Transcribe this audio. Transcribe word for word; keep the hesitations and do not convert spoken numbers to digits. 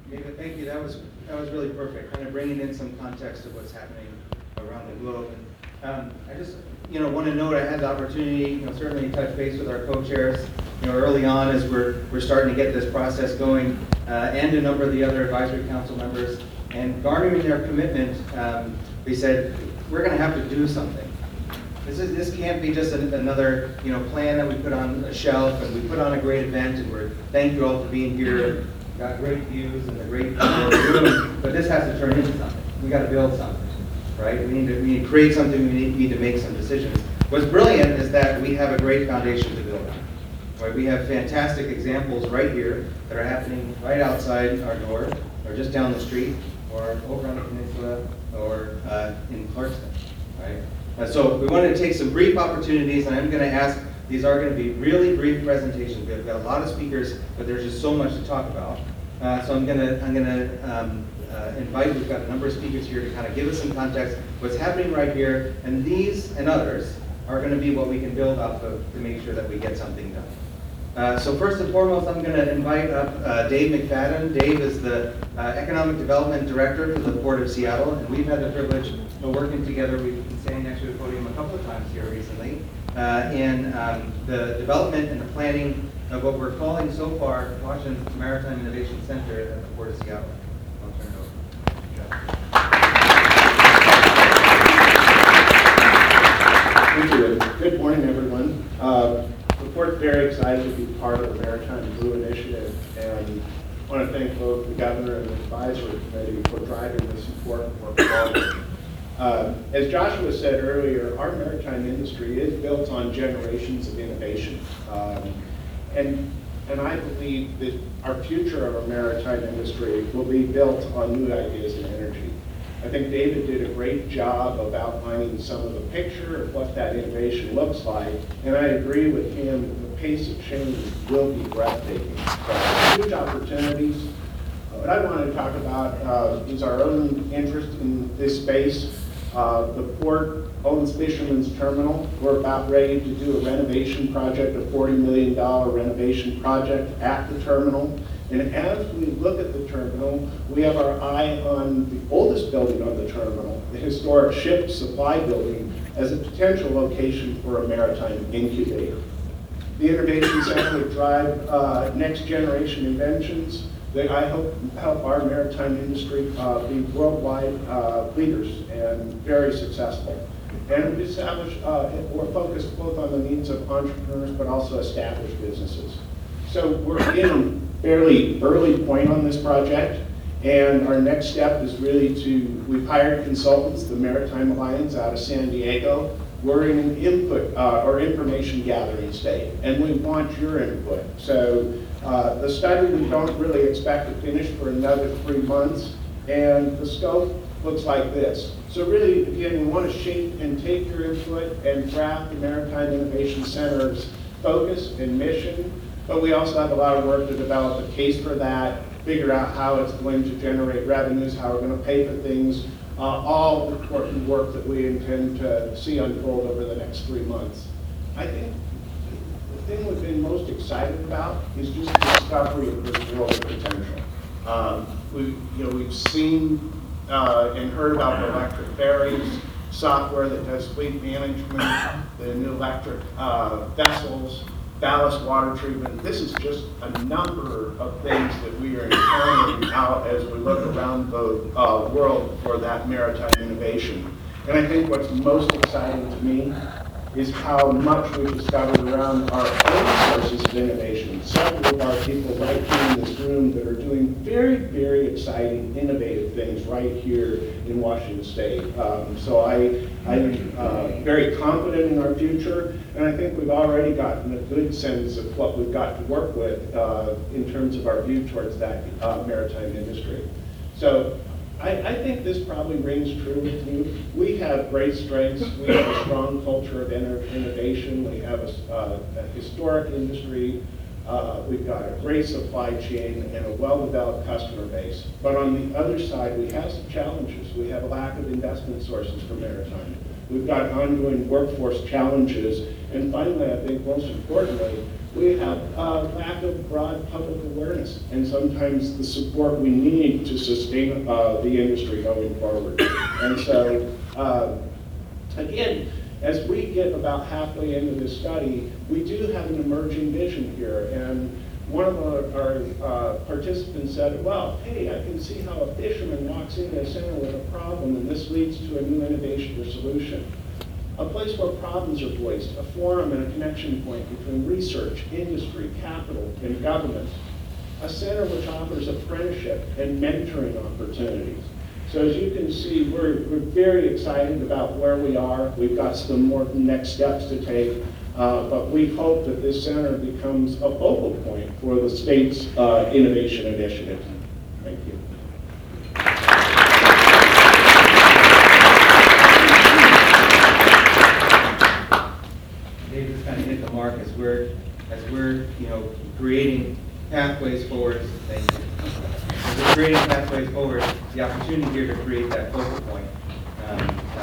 David, thank you. That was that was really perfect. Kind of bringing in some context of what's happening around the globe. And um, I just, you know, want to note I had the opportunity, you know, certainly to touch base with our co-chairs, you know, early on as we're we're starting to get this process going, uh, and a number of the other advisory council members, and garnering their commitment. Um, they said we're going to have to do something. This is this can't be just an, another, you know, plan that we put on a shelf and we put on a great event and we're thank you all for being here. Got great views and a great people, but this has to turn into something. We got to build something, right? We need to we need to create something. We need, need to make some decisions. What's brilliant is that we have a great foundation to build on. Right? We have fantastic examples right here that are happening right outside our door, or just down the street, or over on the peninsula, or uh, in Clarkston, right? Uh, so we wanted to take some brief opportunities, and I'm going to ask. These are going to be really brief presentations. We've got a lot of speakers, but there's just so much to talk about. Uh, so I'm going to I'm going to um, uh, invite. We've got a number of speakers here to kind of give us some context. What's happening right here, and these and others are going to be what we can build off of to make sure that we get something done. Uh, so first and foremost, I'm going to invite up uh, Dave McFadden. Dave is the uh, Economic Development Director for the Port of Seattle, and we've had the privilege of working together. We've been standing next to the podium a couple of times here recently. Uh, in um, the development and the planning of what we're calling so far Washington Maritime Innovation Center at the Port of Seattle. I'll turn it over. Thank you. Good morning, everyone. Uh, the Port's very excited to be part of the Maritime Blue Initiative, and I want to thank both the Governor and the Advisory Committee for driving this important work forward. Uh, as Joshua said earlier, our maritime industry is built on generations of innovation. Um, and, and I believe that our future of our maritime industry will be built on new ideas in energy. I think David did a great job of outlining some of the picture of what that innovation looks like, and I agree with him that the pace of change will be breathtaking. So, huge opportunities. Uh, what I want to talk about uh, is our own interest in this space. Uh, the Port owns Fisherman's Terminal. We're about ready to do a renovation project, a forty million dollars renovation project at the terminal. And as we look at the terminal, we have our eye on the oldest building on the terminal, the historic ship supply building, as a potential location for a maritime incubator. The Innovation Center would drive uh, next generation inventions that I hope help our maritime industry uh, be worldwide uh, leaders and very successful. And we establish, uh, we're focused both on the needs of entrepreneurs but also established businesses. So we're in a fairly early point on this project, and our next step is really to, we've hired consultants, the Maritime Alliance out of San Diego. We're in an input uh, or information gathering state, and we want your input. So uh, the study we don't really expect to finish for another three months, and the scope looks like this. So really, again, we want to shape and take your input and draft the Maritime Innovation Center's focus and mission, but we also have a lot of work to develop a case for that, figure out how it's going to generate revenues, how we're going to pay for things, uh, all the important work that we intend to see unfold over the next three months. I think the thing we've been most excited about is just the discovery of this world potential. Um, we, you know, we've seen uh, and heard about the electric ferries, software that does fleet management, the new electric uh, vessels, ballast water treatment. This is just a number of things that we are encountering out as we look around the uh, world for that maritime innovation. And I think what's most exciting to me is how much we've discovered around our own sources of innovation. Several of our people right here in this room that are doing very, very exciting, innovative things right here in Washington State. Um, so I, I'm uh, very confident in our future, and I think we've already gotten a good sense of what we've got to work with uh, in terms of our view towards that uh, maritime industry. So I, I think this probably rings true with you. We have great strengths. We have a strong culture of innovation. We have a, uh, a historic industry. Uh, we've got a great supply chain and a well-developed customer base. But on the other side, we have some challenges. We have a lack of investment sources for maritime. We've got ongoing workforce challenges. And finally, I think most importantly, we have a lack of broad public awareness and sometimes the support we need to sustain uh, the industry going forward. And so, uh, again, as we get about halfway into this study, we do have an emerging vision here. And one of our, our uh, participants said, well, hey, I can see how a fisherman walks into a center with a problem and this leads to a new innovation or solution. A place where problems are voiced, a forum and a connection point between research, industry, capital, and government. A center which offers apprenticeship and mentoring opportunities. So as you can see, we're, we're very excited about where we are. We've got some more next steps to take, uh, but we hope that this center becomes a focal point for the state's uh, innovation initiative. Thank you. Dave just kind of hit the mark as we're, as we're, you know, creating pathways forward. Thank you. As we're creating pathways forward, the opportunity here to create that focal point. Um,